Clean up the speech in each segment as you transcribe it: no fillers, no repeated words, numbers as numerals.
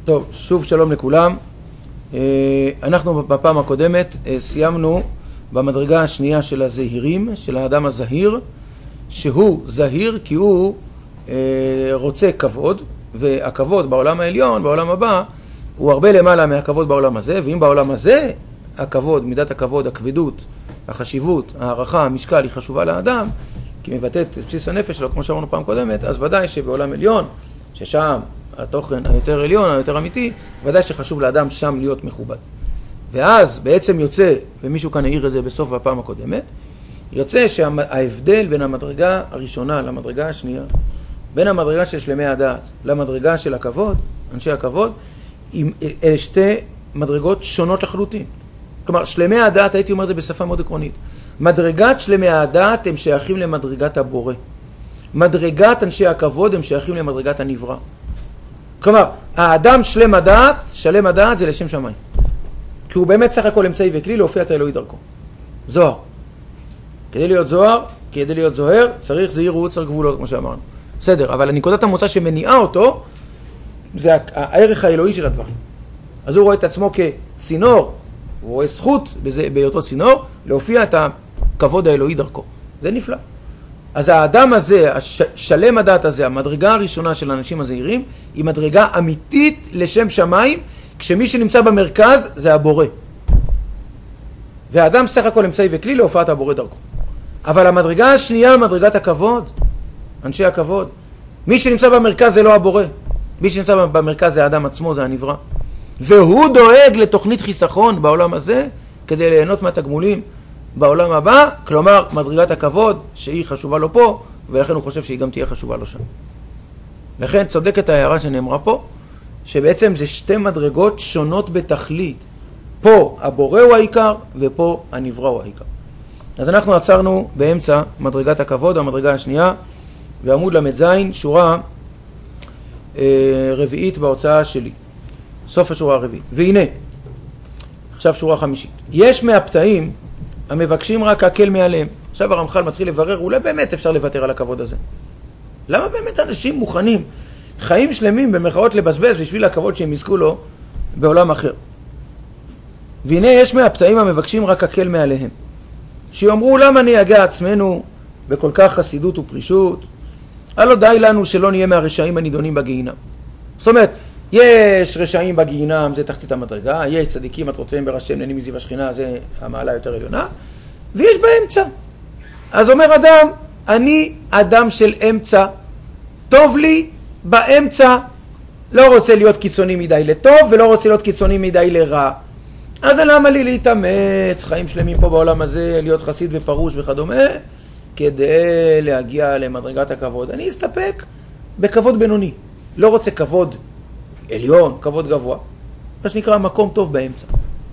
טוב, שוב שלום לכולם. אנחנו בפעם הקודמת סיימנו במדרגה השנייה של הזהירים, של האדם הזהיר, שהוא זהיר כי הוא רוצה כבוד, והכבוד בעולם העליון, בעולם הבא, הוא הרבה למעלה מהכבוד בעולם הזה, ואם בעולם הזה הכבוד, מידת הכבוד, הכבדות, החשיבות, הערכה, המשקל היא חשובה לאדם, כי מבטאת את בסיס הנפש שלו, כמו שאמרנו פעם קודמת, אז ודאי שבעולם עליון, ששם התוכן היותר עליון, היותר אמיתי, ודאי שחשוב לאדם שם להיות מכובד. ואז בעצם יוצא, ומישהו כאן העיר את זה בסוף בפעם הקודמת, יוצא שההבדל בין המדרגה הראשונה למדרגה השנייה, בין המדרגה של שלמי הדעת למדרגה של הכבוד, אנשי הכבוד, אלה שתי מדרגות שונות לחלוטין. כלומר, שלמי הדעת, הייתי אומר את זה בשפה מאוד עקרונית, מדרגת שלמי הדעת הם שייכים למדרגת הבורא. מדרגת אנשי הכבוד הם שייכים למדרגת הנברא. כלומר, האדם שלם הדעת זה לשם שמיים. כי הוא באמת סך הכל אמצעי וכלי להופיע את האלוהי דרכו. זוהר. כדי להיות זוהר, כדי להיות זוהר, צריך זהירות, צריך גבולות, כמו שאמרנו. בסדר, אבל הנקודת המוצא שמניעה אותו, זה הערך האלוהי של הדברים. אז הוא רואה את עצמו כצינור, הוא רואה זכות בהיותו צינור, להופיע את הכבוד האלוהי דרכו. זה נפלא. אז האדם הזה, השלם הדעת הזה, המדרגה הראשונה של האנשים הזהירים, היא מדרגה אמיתית לשם שמיים, כשמי שנמצא במרכז זה הבורא. והאדם סך הכל אמצעי וכלי להופעת הבורא דרכו. אבל המדרגה השנייה, מדרגת הכבוד, אנשי הכבוד, מי שנמצא במרכז זה לא הבורא. מי שנמצא במרכז זה האדם עצמו, זה הנברא. והוא דואג לתוכנית חיסכון בעולם הזה, כדי ליהנות מהתגמולים בעולם הבא, כלומר מדרגת הכבוד שהיא חשובה לו פה, ולכן הוא חושב שהיא גם תהיה חשובה לו שם. לכן צודקת ההערה שנאמרה פה, שבעצם זה שתי מדרגות שונות בתכלית. פה הבורא הוא העיקר, ופה הנברא הוא העיקר. אז אנחנו עצרנו באמצע מדרגת הכבוד, המדרגה השנייה, ועמוד למד שורה רביעית בהוצאה שלי. סוף השורה הרביעית. והנה, עכשיו שורה חמישית. יש מהפתאים המבקשים רק הקל מעליהם. עכשיו הרמח"ל מתחיל לברר, אולי באמת אפשר לוותר על הכבוד הזה. למה באמת אנשים מוכנים חיים שלמים במרכאות לבזבז בשביל הכבוד שהם יזכו לו בעולם אחר? והנה יש מהפתאים המבקשים רק הקל מעליהם. שיאמרו למה נייגע עצמנו בכל כך חסידות ופרישות? הלא די לנו שלא נהיה מהרשעים הנידונים בגיהינם. זאת אומרת, יש רשעים בגיהינם, זה תחתית המדרגה, יש צדיקים התרוצים בראשיהם נהנים מזיו השכינה, זה המעלה יותר עליונה, ויש באמצע. אז אומר אדם, אני אדם של אמצע, טוב לי באמצע, לא רוצה להיות קיצוני מדי לטוב, ולא רוצה להיות קיצוני מדי לרע. אז למה לי להתאמץ, חיים שלמים פה בעולם הזה, להיות חסיד ופרוש וכדומה, כדי להגיע למדרגת הכבוד. אני אסתפק בכבוד בינוני, לא רוצה כבוד עליון, כבוד גבוה, מה שנקרא מקום טוב באמצע.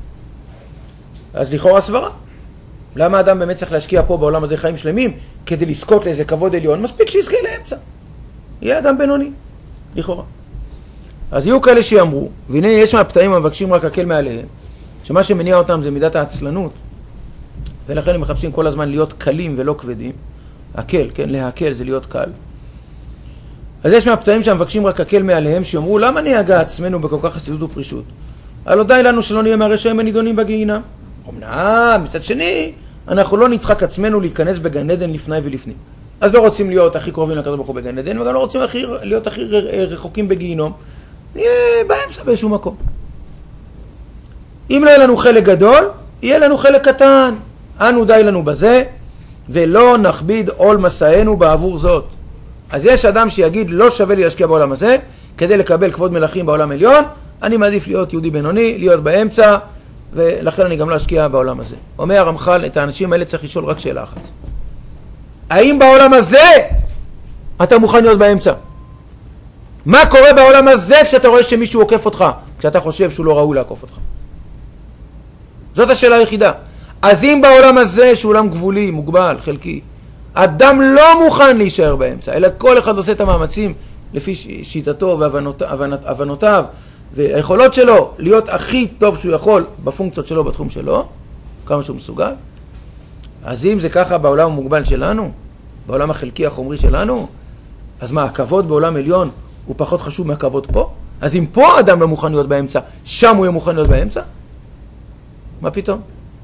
אז לכאורה סברה. למה האדם באמת צריך להשקיע פה בעולם הזה חיים שלמים כדי לזכות לאיזה כבוד עליון? מספיק שיזכה לאמצע. יהיה אדם בינוני, לכאורה. אז יהיו כאלה שיאמרו, והנה יש מהפתאים המבקשים רק הקל מעליהם, שמה שמניע אותם זה מידת העצלנות, ולכן הם מחפשים כל הזמן להיות קלים ולא כבדים. הקל, כן, להקל זה להיות קל. אז יש מהפתאים שמבקשים רק הקל מעליהם, שאומרו, למה נייגע עצמנו בכל כך חסידות ופרישות? הלא די לנו שלא נהיה מהרשעים הנידונים בגיהינם. אמנם, מצד שני, אנחנו לא נדחק עצמנו להיכנס בגן עדן לפני ולפנים. אז לא רוצים להיות הכי קרובים לקדוש ברוך הוא בגן עדן, וגם לא רוצים להיות הכי רחוקים בגיהינום. נהיה באמצע באיזשהו מקום. אם לא יהיה לנו חלק גדול, יהיה לנו חלק קטן. אנו די לנו בזה, ולא נכביד עול מסענו בעבור זאת. אז יש אדם שיגיד, לא שווה לי להשקיע בעולם הזה, כדי לקבל כבוד מלכים בעולם עליון, אני מעדיף להיות יהודי בינוני, להיות באמצע, ולכן אני גם לא אשקיע בעולם הזה. אומר הרמח"ל, את האנשים האלה צריך לשאול רק שאלה אחת. האם בעולם הזה אתה מוכן להיות באמצע? מה קורה בעולם הזה כשאתה רואה שמישהו עוקף אותך, כשאתה חושב שהוא לא ראוי לעקוף אותך? זאת השאלה היחידה. אז אם בעולם הזה, שהוא עולם גבולי, מוגבל, חלקי, אדם לא מוכן להישאר באמצע, אלא כל אחד עושה את המאמצים לפי שיטתו והבנותיו והיכולות שלו, להיות הכי טוב שהוא יכול בפונקציות שלו, בתחום שלו, כמה שהוא מסוגל. אז אם זה ככה בעולם המוגבל שלנו, בעולם החלקי החומרי שלנו, אז מה, הכבוד בעולם עליון הוא פחות חשוב מהכבוד פה? אז אם פה האדם לא מוכן להיות באמצע, שם הוא יהיה מוכן להיות באמצע? מה פתאום?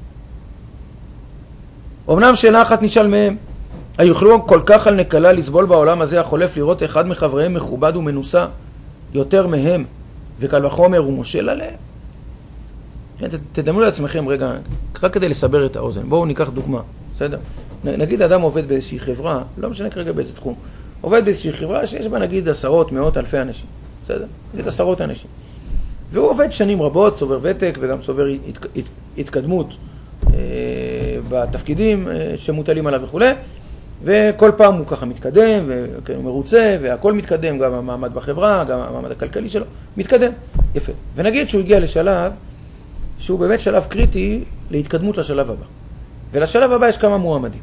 אמנם שאלה אחת נשאל מהם, היוכלו כל כך על נקלה לסבול בעולם הזה החולף לראות אחד מחבריהם מכובד ומנוסה יותר מהם, וקל וחומר הוא מושל עליהם? תדמו לעצמכם רגע, רק כדי לסבר את האוזן. בואו ניקח דוגמה, בסדר? נגיד אדם עובד באיזושהי חברה, לא משנה כרגע באיזה תחום, עובד באיזושהי חברה שיש בה נגיד עשרות, מאות, אלפי אנשים, בסדר? נגיד עשרות אנשים. והוא עובד שנים רבות, צובר ותק וגם צובר התקדמות בתפקידים שמוטלים עליו וכו'. וכל פעם הוא ככה מתקדם, והוא מרוצה, והכל מתקדם, גם המעמד בחברה, גם המעמד הכלכלי שלו, מתקדם. יפה. ונגיד שהוא הגיע לשלב, שהוא באמת שלב קריטי להתקדמות לשלב הבא. ולשלב הבא יש כמה מועמדים.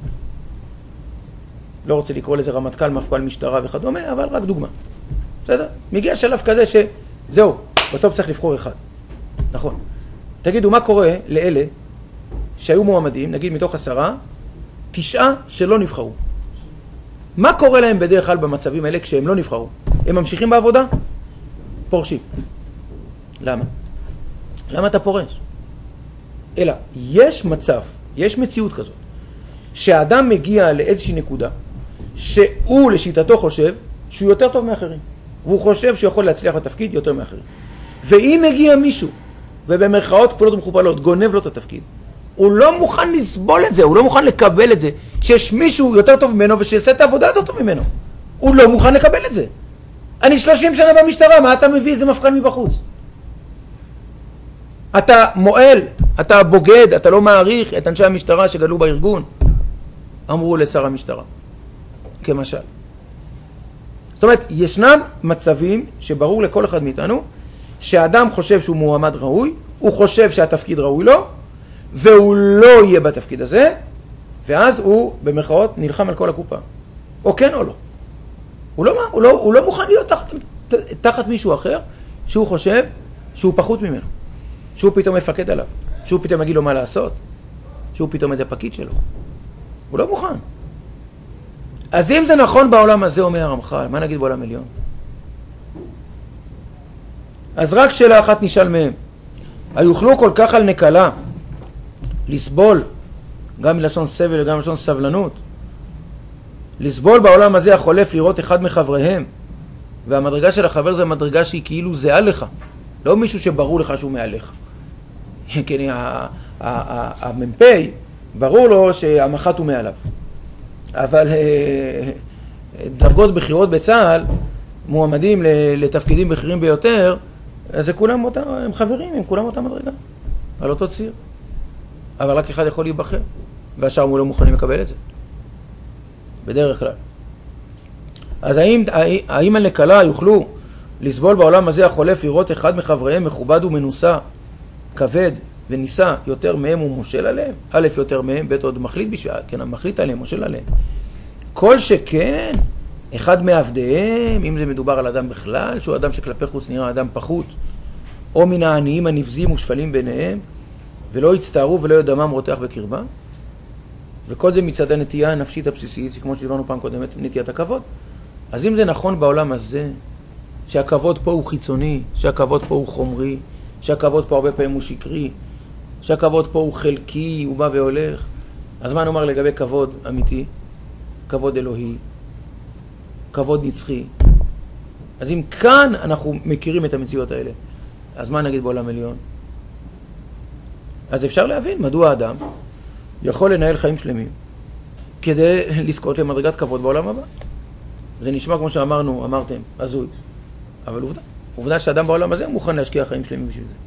לא רוצה לקרוא לזה רמטכ"ל, מפכ"ל משטרה וכדומה, אבל רק דוגמה. בסדר? מגיע שלב כזה שזהו, בסוף צריך לבחור אחד. נכון. תגידו, מה קורה לאלה שהיו מועמדים, נגיד מתוך 10, 9 שלא נבחרו? מה קורה להם בדרך כלל במצבים האלה כשהם לא נבחרו? הם ממשיכים בעבודה? פורשים. למה? למה אתה פורש? אלא, יש מצב, יש מציאות כזאת, שהאדם מגיע לאיזושהי נקודה, שהוא לשיטתו חושב שהוא יותר טוב מאחרים, והוא חושב שהוא יכול להצליח בתפקיד יותר מאחרים. ואם מגיע מישהו, ובמרכאות כפולות ומכופלות, גונב לו את התפקיד, הוא לא מוכן לסבול את זה, הוא לא מוכן לקבל את זה, שיש מישהו יותר טוב ממנו ושיעשה את העבודה יותר טוב ממנו. הוא לא מוכן לקבל את זה. אני 30 שנה במשטרה, מה אתה מביא איזה מפכ"ל מבחוץ? אתה מועל, אתה בוגד, אתה לא מעריך את אנשי המשטרה שגדלו בארגון, אמרו לשר המשטרה, כמשל. זאת אומרת, ישנם מצבים שברור לכל אחד מאיתנו, שהאדם חושב שהוא מועמד ראוי, הוא חושב שהתפקיד ראוי לו, והוא לא יהיה בתפקיד הזה, ואז הוא במרכאות נלחם על כל הקופה. או כן או לא. הוא לא מוכן להיות תחת מישהו אחר, שהוא חושב שהוא פחות ממנו. שהוא פתאום מפקד עליו, שהוא פתאום יגיד לו מה לעשות, שהוא פתאום איזה פקיד שלו. הוא לא מוכן. אז אם זה נכון בעולם הזה, אומר הרמח"ל, מה נגיד בעולם עליון? אז רק שאלה אחת נשאל מהם. היוכלו כל כך על נקלה לסבול, גם מלשון סבל וגם מלשון סבלנות, לסבול בעולם הזה החולף לראות אחד מחבריהם, והמדרגה של החבר זה המדרגה שהיא כאילו זהה לך, לא מישהו שברור לך שהוא מעליך. כן, המ"פ, ברור לו שהמח"ט הוא מעליו. אבל דרגות בחירות בצה"ל, מועמדים לתפקידים בכירים ביותר, אז זה כולם הם חברים, הם כולם אותה מדרגה, על אותו ציר. אבל רק אחד יכול להיבחר, והשאר הוא לא מוכנים לקבל את זה. בדרך כלל. אז האם הנקלה יוכלו לסבול בעולם הזה החולף לראות אחד מחבריהם מכובד ומנוסה, כבד וניסה יותר מהם ומושל עליהם? א' יותר מהם, ב' עוד מחליט בשביל, כן, מחליט עליהם, מושל עליהם. כל שכן, אחד מעבדיהם, אם זה מדובר על אדם בכלל, שהוא אדם שכלפי חוץ נראה אדם פחות, או מן העניים הנבזים ושפלים ביניהם, ולא יצטערו ולא ידמם רותח בקרבה, וכל זה מצד הנטייה הנפשית הבסיסית, כמו שדיברנו פעם קודמת, נטיית הכבוד. אז אם זה נכון בעולם הזה, שהכבוד פה הוא חיצוני, שהכבוד פה הוא חומרי, שהכבוד פה הרבה פעמים הוא שקרי, שהכבוד פה הוא חלקי, הוא בא והולך, אז מה נאמר לגבי כבוד אמיתי? כבוד אלוהי, כבוד נצחי. אז אם כאן אנחנו מכירים את המציאות האלה, אז מה נגיד בעולם עליון? אז אפשר להבין מדוע האדם יכול לנהל חיים שלמים כדי לזכות למדרגת כבוד בעולם הבא. זה נשמע כמו אמרתם, הזוי. אבל עובדה שהאדם בעולם הזה מוכן להשקיע חיים שלמים בשביל זה.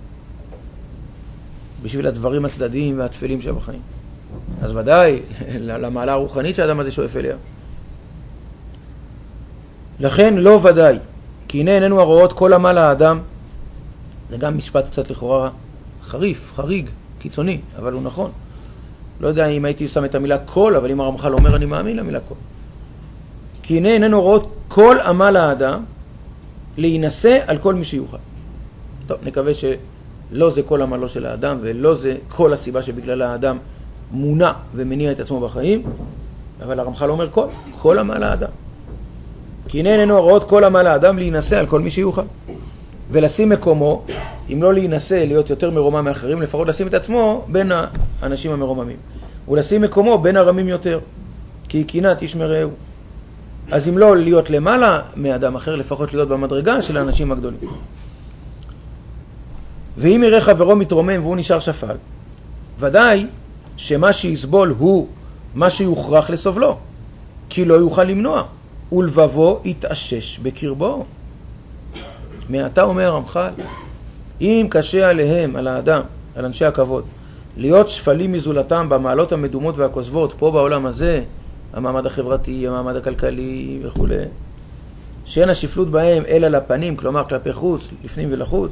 בשביל הדברים הצדדיים והתפלים שבחיים. אז ודאי, למעלה הרוחנית שהאדם הזה שואף אליה. לכן לא ודאי, כי הנה איננו הרואות כל עמל האדם, זה גם משפט קצת לכאורה חריף, חריג, קיצוני, אבל הוא נכון. לא יודע אם הייתי שם את המילה כל, אבל אם הרמח"ל אומר אני מאמין למילה כל. כי הנה איננו רואות כל עמל האדם להינשא על כל מי שיוכל. טוב, נקווה שלא זה כל עמלו של האדם, ולא זה כל הסיבה שבגלל האדם מונע ומניע את עצמו בחיים, אבל הרמח"ל אומר כל עמל האדם. כי הנה איננו רואות כל עמל האדם להינשא על כל מי שיוכל. ולשים מקומו, אם לא להינשא להיות יותר מרומם מאחרים, לפחות לשים את עצמו בין האנשים המרוממים. ולשים מקומו בין הרמים יותר, כי קינת איש מרעהו. אז אם לא להיות למעלה מאדם אחר, לפחות להיות במדרגה של האנשים הגדולים. ואם יראה חברו מתרומם והוא נשאר שפל, ודאי שמה שיסבול הוא מה שיוכרח לסובלו, כי לא יוכל למנוע, ולבבו יתאשש בקרבו. מעתה אומר הרמח"ל, אם קשה עליהם, על האדם, על אנשי הכבוד, להיות שפלים מזולתם במעלות המדומות והכוזבות פה בעולם הזה, המעמד החברתי, המעמד הכלכלי וכו', שאין השפלות בהם אלא לפנים, כלומר כלפי חוץ, לפנים ולחוץ,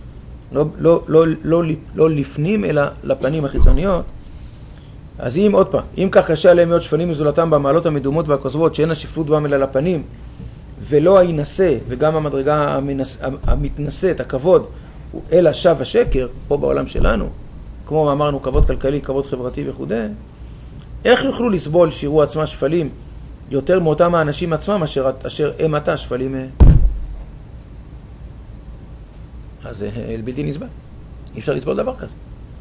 לא לפנים אלא לפנים החיצוניות. אז אם עוד פעם, אם כך קשה עליהם להיות שפלים מזולתם במעלות המדומות והכוזבות, שאין השפלות בהם אלא לפנים, ולא הינשא וגם המדרגה המתנשאת, הכבוד, אלא שב השקר, פה בעולם שלנו, כמו אמרנו, כבוד כלכלי, כבוד חברתי וכו', איך יוכלו לסבול שיראו עצמה שפלים יותר מאותם האנשים עצמם אשר הם עתה שפלים? אז זה בלתי נסבל. אי אפשר לסבול דבר כזה.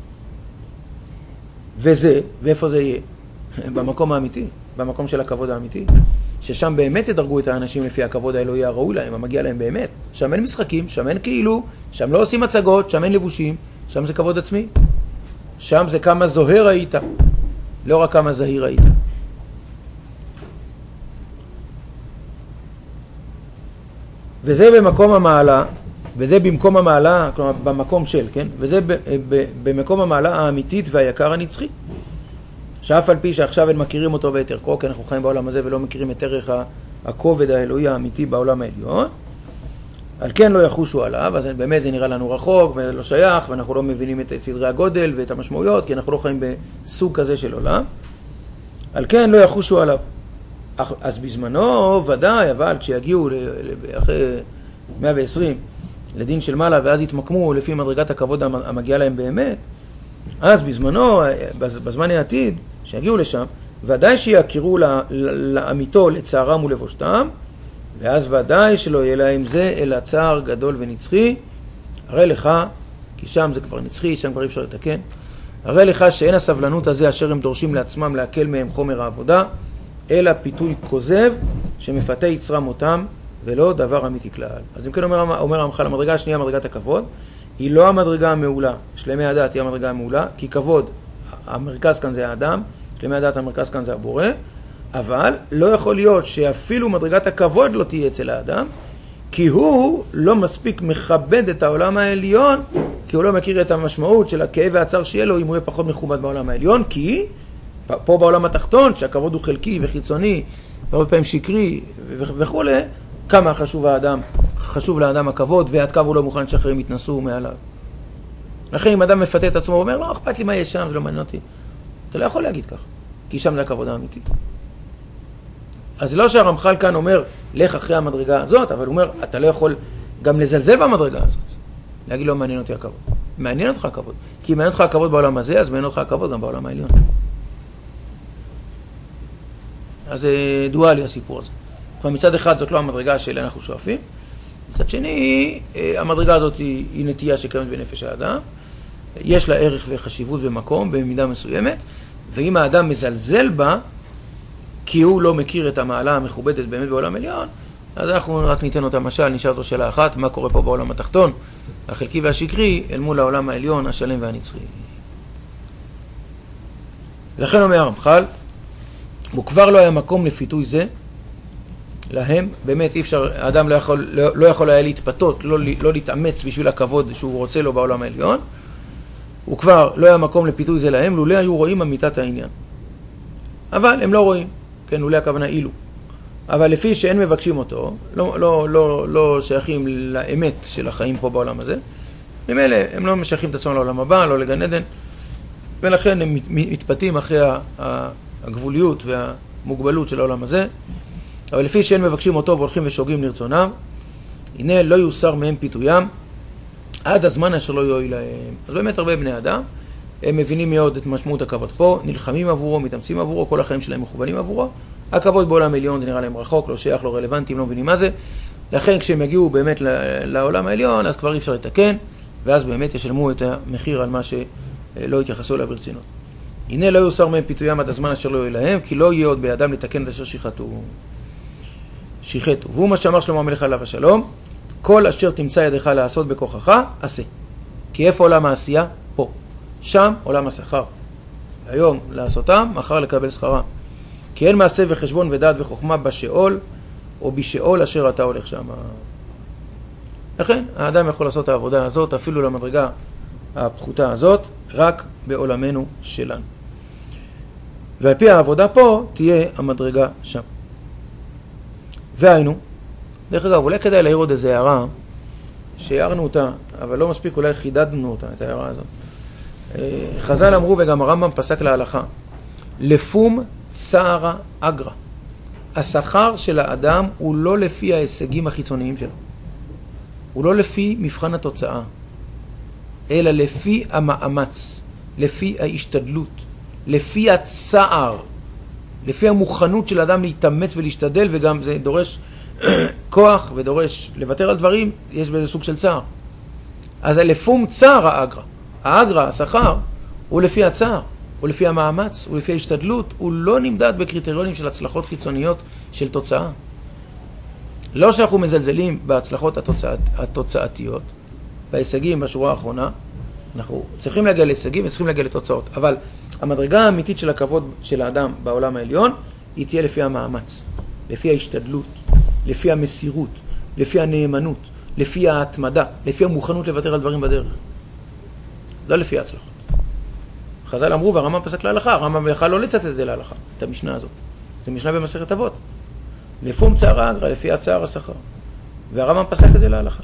וזה, ואיפה זה יהיה? במקום האמיתי, במקום של הכבוד האמיתי, ששם באמת ידרגו את האנשים לפי הכבוד האלוהי הראוי להם, המגיע להם באמת. שם אין משחקים, שם אין כאילו, שם לא עושים הצגות, שם אין לבושים, שם זה כבוד עצמי. שם זה כמה זוהר היית, לא רק כמה זהיר היית. וזה במקום המעלה, וזה במקום המעלה, כלומר במקום של, כן? וזה במקום המעלה האמיתית והיקר הנצחי. שאף על פי שעכשיו הם מכירים אותו ואת ערכו, כי אנחנו חיים בעולם הזה ולא מכירים את ערך הכובד האלוהי האמיתי בעולם העליון, על כן לא יחושו עליו, אז באמת זה נראה לנו רחוק ולא שייך, ואנחנו לא מבינים את סדרי הגודל ואת המשמעויות, כי אנחנו לא חיים בסוג כזה של עולם. על כן לא יחושו עליו. אז בזמנו ודאי, אבל כשיגיעו אחרי 120 לדין של מעלה, ואז יתמקמו לפי מדרגת הכבוד המגיע להם באמת, אז בזמנו, בזמן העתיד, שיגיעו לשם, ודאי שיכירו לאמיתו לצערם ולבושתם, ואז ודאי שלא יהיה להם זה אלא צער גדול ונצחי. הרי לך, כי שם זה כבר נצחי, שם כבר אי אפשר לתקן, הרי לך שאין הסבלנות הזה אשר הם דורשים לעצמם להקל מהם חומר העבודה, אלא פיתוי כוזב שמפתה יצרם אותם, ולא דבר אמיתי כלל. אז אם כן אומר הרמח"ל, המדרגה השנייה, מדרגת הכבוד, היא לא המדרגה המעולה. שלמי הדעת היא המדרגה המעולה, כי כבוד, המרכז כאן זה האדם, שלמי הדעת המרכז כאן זה הבורא, אבל לא יכול להיות שאפילו מדרגת הכבוד לא תהיה אצל האדם, כי הוא לא מספיק מכבד את העולם העליון, כי הוא לא מכיר את המשמעות של הכאב והצער שיהיה לו אם הוא יהיה פחות מכובד בעולם העליון, כי פה בעולם התחתון, שהכבוד הוא חלקי וחיצוני, הרבה פעמים שקרי וכו', כמה חשוב לאדם הכבוד, ועד כמה הוא לא מוכן שאחרים יתנסו מעליו. לכן אם אדם מפתה את עצמו ואומר, לא אכפת לי מה יש שם, זה לא מעניין אותי, אתה לא יכול להגיד כך, כי שם זה הכבוד האמיתי. אז זה לא שהרמח"ל כאן אומר, לך אחרי המדרגה הזאת, אבל הוא אומר, אתה לא יכול גם לזלזל במדרגה הזאת. להגיד, לא מעניין אותי הכבוד. מעניין אותך הכבוד. כי אם מעניין אותך הכבוד בעולם הזה, אז מעניין אותך הכבוד גם בעולם העליון. אז זה דואלי הסיפור הזה. כלומר, מצד אחד זאת לא המדרגה שאליה אנחנו שואפים, מצד שני, המדרגה הזאת היא נטייה שקיימת בנפש האדם, יש לה ערך וחשיבות ומקום במידה מסוימת, ואם האדם מזלזל בה, כי הוא לא מכיר את המעלה המכובדת באמת בעולם עליון, אז אנחנו רק ניתן אותה משל, נשאר אותו שאלה אחת, מה קורה פה בעולם התחתון, החלקי והשקרי, אל מול העולם העליון, השלם והנצחי. לכן אומר הרמח"ל, הוא כבר לא היה מקום לפיתוי זה, להם, באמת אי אפשר, האדם לא יכול היה להתפתות, לא להתאמץ בשביל הכבוד שהוא רוצה לו בעולם העליון, הוא כבר לא היה מקום לפיתוי זה להם, לולא היו רואים אמיתת העניין. אבל הם לא רואים, כן, לולא הכוונה אילו. אבל לפי שאין מבקשים אותו, לא שייכים לאמת של החיים פה בעולם הזה, ממילא הם לא משייכים את עצמם לעולם הבא, לא לגן עדן, ולכן הם מתפתים אחרי הגבוליות והמוגבלות של העולם הזה, אבל לפי שאין מבקשים אותו והולכים ושוגים לרצונם, הנה לא יוסר מהם פיתוים עד הזמן אשר לא יועיל להם. אז באמת הרבה בני אדם, הם מבינים מאוד את משמעות הכבוד פה, נלחמים עבורו, מתאמצים עבורו, כל החיים שלהם מכוונים עבורו. הכבוד בעולם עליון זה נראה להם רחוק, לא שייך, לא רלוונטי, לא מבינים מה זה. לכן כשהם יגיעו באמת לעולם העליון, אז כבר אי אפשר לתקן, ואז באמת ישלמו את המחיר על מה שלא התייחסו אליו ברצינות. הנה לא יוסר מהם פיתויים עד הזמן אשר לא יהיה להם, כי לא יהיה עוד בידם לתקן את אשר שיחתו. והוא מה שאמר שלמה המלך עליו השלום, כל אשר תמצא ידך לעשות בכוחך, עשה. כי איפה עולם העשייה? פה. שם עולם השכר. היום לעשותם, מחר לקבל שכרה. כי אין מעשה וחשבון ודעת וחוכמה בשאול, או בשאול אשר אתה הולך שם. לכן, האדם יכול לעשות את העבודה הזאת, אפילו למדרגה הפחותה הזאת, רק בעולמנו שלנו. ועל פי העבודה פה, תהיה המדרגה שם. והיינו, דרך אגב, אולי כדאי להעיר עוד איזו הערה, שהערנו אותה, אבל לא מספיק, אולי חידדנו אותה, את הערה הזאת. חז"ל אמרו, וגם הרמב"ם פסק להלכה, לפום סערה אגרה. השכר של האדם הוא לא לפי ההישגים החיצוניים שלו. הוא לא לפי מבחן התוצאה, אלא לפי המאמץ, לפי ההשתדלות, לפי הצער, לפי המוכנות של האדם להתאמץ ולהשתדל, וגם זה דורש כוח ודורש לוותר על דברים, יש בזה סוג של צער. אז לפום צער האגרה. האגרה, השכר, הוא לפי הצער, הוא לפי המאמץ, הוא לפי ההשתדלות, הוא לא נמדד בקריטריונים של הצלחות חיצוניות של תוצאה. לא שאנחנו מזלזלים בהצלחות התוצאתיות, בהישגים בשורה האחרונה, אנחנו צריכים להגיע להישגים וצריכים להגיע לתוצאות, אבל המדרגה האמיתית של הכבוד של האדם בעולם העליון, היא תהיה לפי המאמץ, לפי ההשתדלות, לפי המסירות, לפי הנאמנות, לפי ההתמדה, לפי המוכנות לוותר על דברים בדרך. לא לפי ההצלחות. חז"ל אמרו, והרמב"ם פסק להלכה, הרמב"ם יכל לא לצטט את זה להלכה, את המשנה הזאת. זה משנה במסכת אבות. לפום צער האגרה, לפי הצער השכר. והרמב"ם פסק את זה להלכה.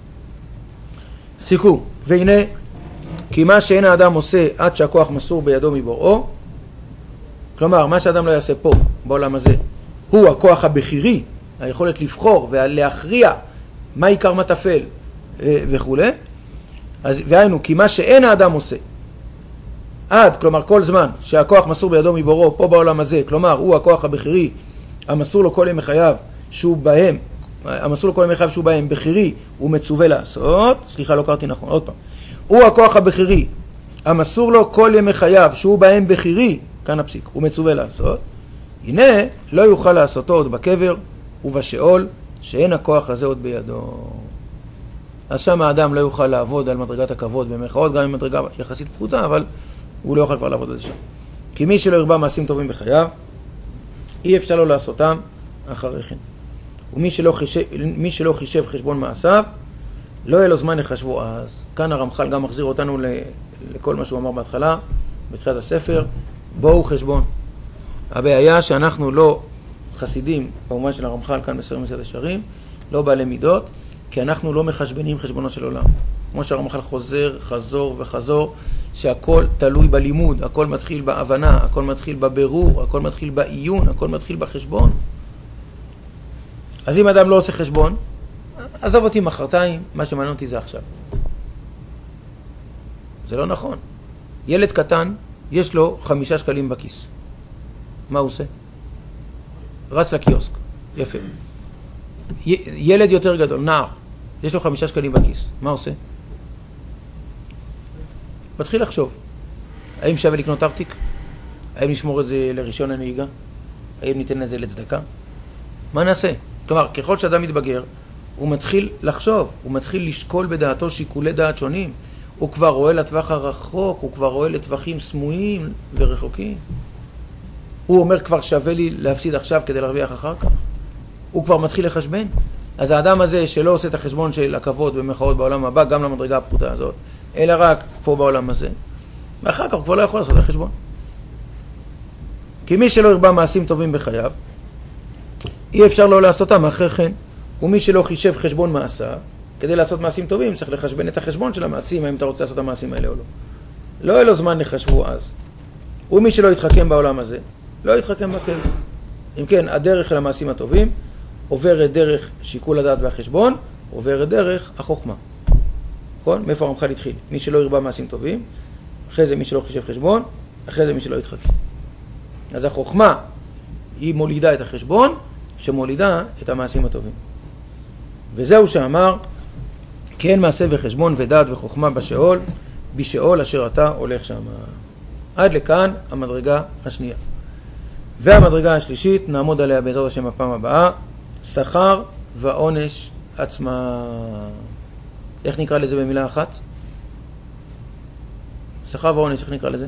סיכום, והנה, כי מה שאין האדם עושה עד שהכוח מסור בידו מבוראו, כלומר, מה שהאדם לא יעשה פה, בעולם הזה, הוא הכוח הבחירי, היכולת לבחור ולהכריע מה עיקר מה טפל וכו'. אז והיינו, כי מה שאין האדם עושה, עד, כלומר כל זמן שהכוח מסור בידו מבוראו פה בעולם הזה, כלומר הוא הכוח הבחירי, המסור לו כל ימי חייו שהוא בהם, המסור לו כל ימי חייו שהוא בהם בחירי, הוא מצווה לעשות, סליחה לא קראתי נכון, עוד פעם, הוא הכוח הבחירי, המסור לו כל ימי חייו שהוא בהם בחירי, כאן הפסיק, הוא מצווה לעשות, הנה לא יוכל לעשותו עוד בקבר ובשאול, שאין הכוח הזה עוד בידו. אז שם האדם לא יוכל לעבוד על מדרגת הכבוד במרכאות, גם עם מדרגה יחסית פחותה, אבל הוא לא יוכל כבר לעבוד על זה שם. כי מי שלא ירבה מעשים טובים בחייו, אי אפשר לו לעשותם אחרי כן. ומי שלא חישב חשבון מעשיו, לא יהיה לו זמן לחשבו אז. כאן הרמח"ל גם מחזיר אותנו לכל מה שהוא אמר בהתחלה, בתחילת הספר, בואו חשבון. הבעיה שאנחנו לא חסידים, במובן של הרמח"ל כאן בספר מסילת ישרים, לא בעלי מידות, כי אנחנו לא מחשבנים חשבונו של עולם. כמו שהרמח"ל חזור וחזור, שהכל תלוי בלימוד, הכל מתחיל בהבנה, הכל מתחיל בבירור, הכל מתחיל בעיון, הכל מתחיל בחשבון. אז אם אדם לא עושה חשבון, עזוב אותי מחרתיים, מה שמעניין אותי זה עכשיו. זה לא נכון. ילד קטן, יש לו 5 שקלים בכיס. מה הוא עושה? רץ לקיוסק. יפה. ילד יותר גדול, נער, יש לו 5 שקלים בכיס. מה עושה? מתחיל לחשוב. האם שווה לקנות ארטיק? האם נשמור את זה לרישיון הנהיגה? האם ניתן את זה לצדקה? מה נעשה? כלומר, ככל שאדם מתבגר, הוא מתחיל לחשוב, הוא מתחיל לשקול בדעתו שיקולי דעת שונים. הוא כבר רואה לטווח הרחוק, הוא כבר רואה לטווחים סמויים ורחוקים. הוא אומר כבר שווה לי להפסיד עכשיו כדי להרוויח אחר כך. הוא כבר מתחיל לחשבן. אז האדם הזה שלא עושה את החשבון של הכבוד במחאות בעולם הבא, גם למדרגה הפחותה הזאת, אלא רק פה בעולם הזה, ואחר כך הוא כבר לא יכול לעשות את החשבון. כי מי שלא ירבה מעשים טובים בחייו, אי אפשר לא לעשותם אחרי כן. ומי שלא חישב חשבון מעשה, כדי לעשות מעשים טובים, צריך לחשבן את החשבון של המעשים, האם אתה רוצה לעשות את המעשים האלה או לא. לא יהיה לו זמן לחשבו אז. ומי שלא יתחכם בעולם הזה, לא יתחכם בקבר. אם כן, הדרך של המעשים הטובים עוברת דרך שיקול הדעת והחשבון, עוברת דרך החוכמה. נכון? מאיפה הרמח"ל התחיל? מי שלא ירבה מעשים טובים, אחרי זה מי שלא חישב חשבון, אחרי זה מי שלא יתחכם. אז החוכמה היא מולידה את החשבון, שמולידה את המעשים הטובים. וזהו שאמר, כי אין מעשה וחשבון ודעת וחוכמה בשאול, בשאול אשר אתה הולך שם. עד לכאן המדרגה השנייה. והמדרגה השלישית, נעמוד עליה בעזרת השם הפעם הבאה, שכר ועונש עצמה. איך נקרא לזה במילה אחת? שכר ועונש, איך נקרא לזה?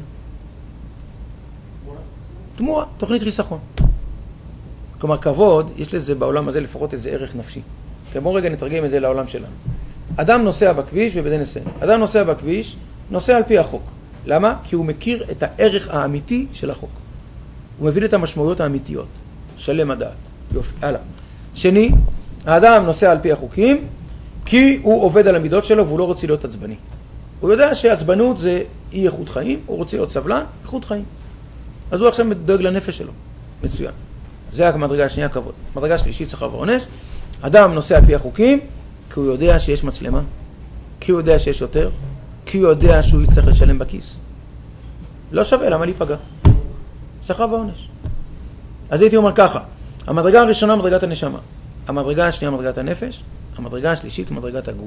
תמורה, תוכנית חיסכון. כלומר, כבוד, יש לזה בעולם הזה לפחות איזה ערך נפשי. בואו רגע נתרגם את זה לעולם שלנו. אדם נוסע בכביש, ובזה נסיים. אדם נוסע בכביש, נוסע על פי החוק. למה? כי הוא מכיר את הערך האמיתי של החוק. הוא מבין את המשמעויות האמיתיות. שלם הדעת. יופי, הלאה. שני, האדם נוסע על פי החוקים, כי הוא עובד על המידות שלו, והוא לא רוצה להיות עצבני. הוא יודע שעצבנות זה אי איכות חיים, הוא רוצה להיות סבלן, איכות חיים. אז הוא עכשיו דואג לנפש שלו. מצוין. זה המדרגה השנייה, כבוד. מדרגה שלישית, שכר ועונש. אדם נוסע על פי החוקים, כי הוא יודע שיש מצלמה, כי הוא יודע שיש יותר, כי הוא יודע שהוא יצטרך לשלם בכיס. לא שווה, למה להיפגע? שכר ועונש. אז הייתי אומר ככה, המדרגה הראשונה מדרגת הנשמה, המדרגה השנייה מדרגת הנפש, המדרגה השלישית מדרגת הגוף.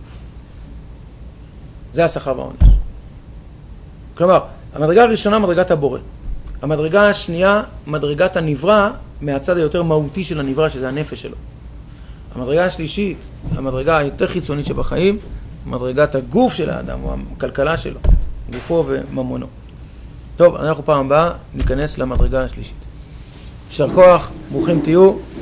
זה השכר והעונש. כלומר, המדרגה הראשונה מדרגת הבורא, המדרגה השנייה מדרגת הנברא מהצד היותר מהותי של הנברא, שזה הנפש שלו. המדרגה השלישית, המדרגה היותר חיצונית שבחיים, מדרגת הגוף של האדם, או הכלכלה שלו, גופו וממונו. טוב, אנחנו פעם הבאה ניכנס למדרגה השלישית. יישר כוח, ברוכים תהיו.